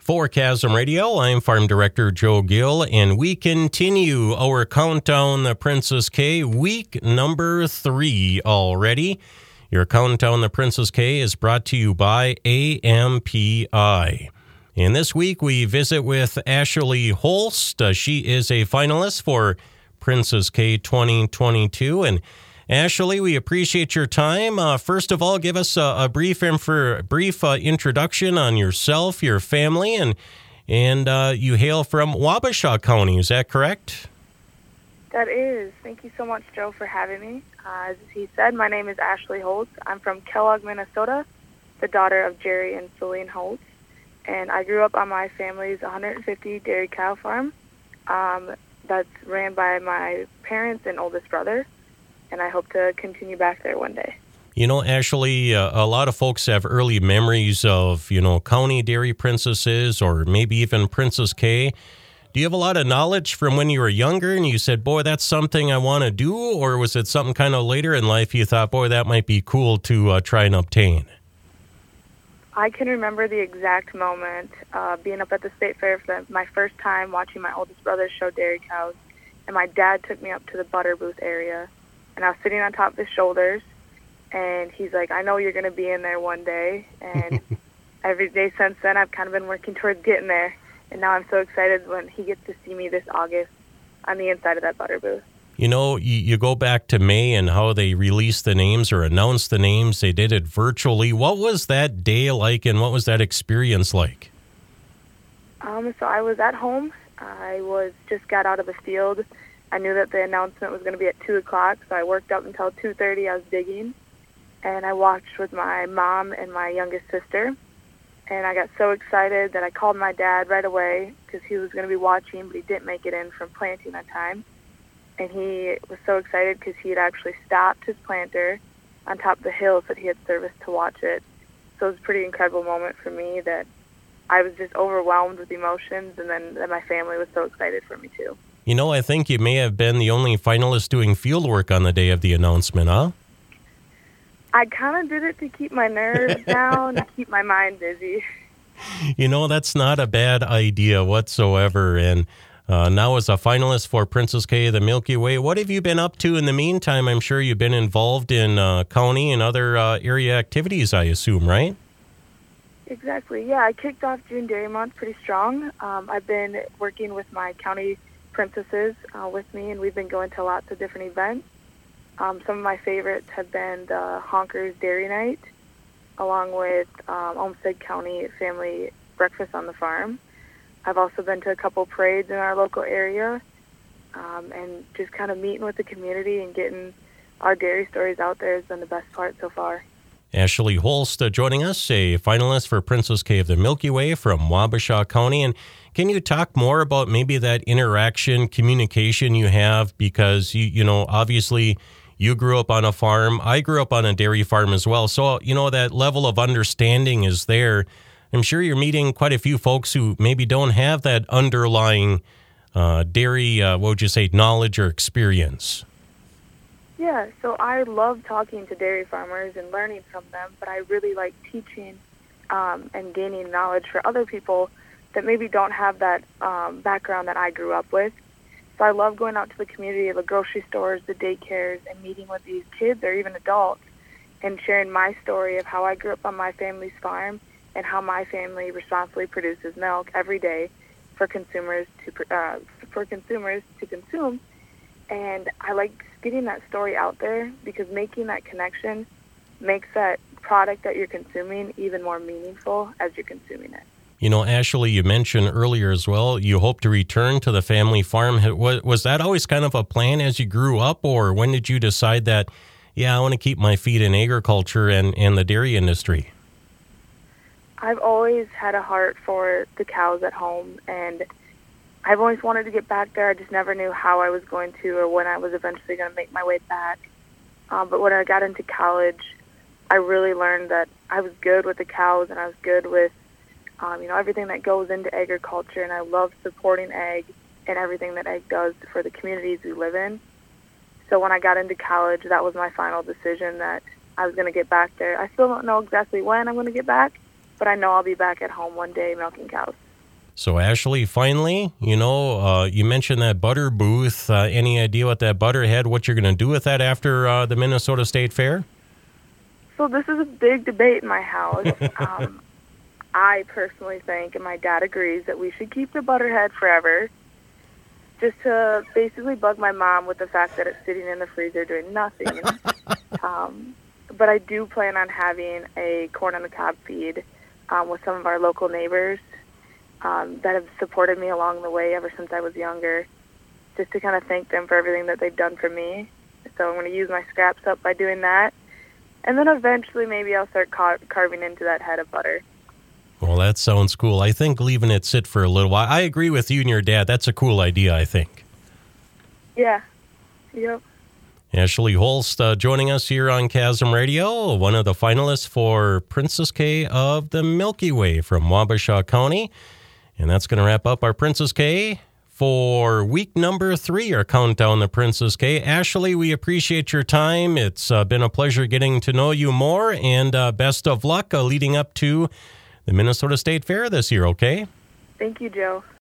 For Chasm Radio, I'm Farm Director Joe Gill, and we continue our countdown the Princess K, week number 3 already. Your countdown the Princess K is brought to you by AMPI. And this week we visit with Ashley Holst. She is a finalist for Princess K 2022. And Ashley, we appreciate your time. First of all, give us a brief introduction on yourself, your family, and you hail from Wabasha County. Is that correct? That is. Thank you so much, Joe, for having me. As he said, my name is Ashley Holtz. I'm from Kellogg, Minnesota, the daughter of Jerry and Celine Holtz. And I grew up on my family's 150 dairy cow farm that's ran by my parents and oldest brother. And I hope to continue back there one day. You know, Ashley, a lot of folks have early memories of, county dairy princesses or maybe even Princess K. Do you have a lot of knowledge from when you were younger and you said, boy, that's something I want to do? Or was it something kind of later in life you thought, boy, that might be cool to try and obtain? I can remember the exact moment being up at the state fair for my first time watching my oldest brother show dairy cows. And my dad took me up to the butter booth area. And I was sitting on top of his shoulders, and he's like, I know you're going to be in there one day. And every day since then, I've kind of been working towards getting there. And now I'm so excited when he gets to see me this August on the inside of that butter booth. You know, you go back to May and how they released the names or announced the names. They did it virtually. What was that day like, and what was that experience like? So I was at home. I just got out of the field. I knew that the announcement was going to be at 2 o'clock, so I worked up until 2:30. I was digging, and I watched with my mom and my youngest sister. And I got so excited that I called my dad right away because he was going to be watching, but he didn't make it in from planting on time. And he was so excited because he had actually stopped his planter on top of the hills that he had serviced to watch it. So it was a pretty incredible moment for me that I was just overwhelmed with emotions, and then that my family was so excited for me too. You know, I think you may have been the only finalist doing field work on the day of the announcement, huh? I kind of did it to keep my nerves down and keep my mind busy. You know, that's not a bad idea whatsoever. And now as a finalist for Princess K, the Milky Way, what have you been up to in the meantime? I'm sure you've been involved in county and other area activities, I assume, right? Exactly. Yeah, I kicked off June Dairy Month pretty strong. I've been working with my county princesses with me, and we've been going to lots of different events. Some of my favorites have been the Honkers Dairy Night, along with Olmsted County Family Breakfast on the Farm. I've also been to a couple parades in our local area, and just kind of meeting with the community and getting our dairy stories out there has been the best part so far. Ashley Holst joining us, a finalist for Princess K of the Milky Way from Wabasha County. And can you talk more about maybe that interaction, communication you have? Because, you know, obviously you grew up on a farm. I grew up on a dairy farm as well. So, you know, that level of understanding is there. I'm sure you're meeting quite a few folks who maybe don't have that underlying dairy, knowledge or experience. Yeah, so I love talking to dairy farmers and learning from them, but I really like teaching and gaining knowledge for other people that maybe don't have that background that I grew up with. So I love going out to the community, the grocery stores, the daycares, and meeting with these kids or even adults and sharing my story of how I grew up on my family's farm and how my family responsibly produces milk every day for consumers to consume. And I like getting that story out there because making that connection makes that product that you're consuming even more meaningful as you're consuming it. You know, Ashley, you mentioned earlier as well, you hope to return to the family farm. Was that always kind of a plan as you grew up, or when did you decide that, yeah, I want to keep my feet in agriculture and the dairy industry? I've always had a heart for the cows at home, and I've always wanted to get back there. I just never knew how I was going to or when I was eventually going to make my way back. But when I got into college, I really learned that I was good with the cows and I was good with everything that goes into agriculture, and I love supporting ag and everything that ag does for the communities we live in. So when I got into college, that was my final decision that I was going to get back there. I still don't know exactly when I'm going to get back, but I know I'll be back at home one day milking cows. So, Ashley, finally, you mentioned that butter booth. Any idea what that butter had, what you're going to do with that after the Minnesota State Fair? So this is a big debate in my house. I personally think, and my dad agrees, that we should keep the butterhead forever, just to basically bug my mom with the fact that it's sitting in the freezer doing nothing. But I do plan on having a corn on the cob feed with some of our local neighbors that have supported me along the way ever since I was younger, just to kind of thank them for everything that they've done for me. So I'm going to use my scraps up by doing that. And then eventually maybe I'll start carving into that head of butter. Well, that sounds cool. I think leaving it sit for a little while. I agree with you and your dad. That's a cool idea, I think. Yeah. Yep. Ashley Holst joining us here on Chasm Radio, one of the finalists for Princess K of the Milky Way from Wabasha County. And that's going to wrap up our Princess K for week number 3, our countdown to Princess K. Ashley, we appreciate your time. It's been a pleasure getting to know you more, and best of luck leading up to the Minnesota State Fair this year, okay? Thank you, Joe.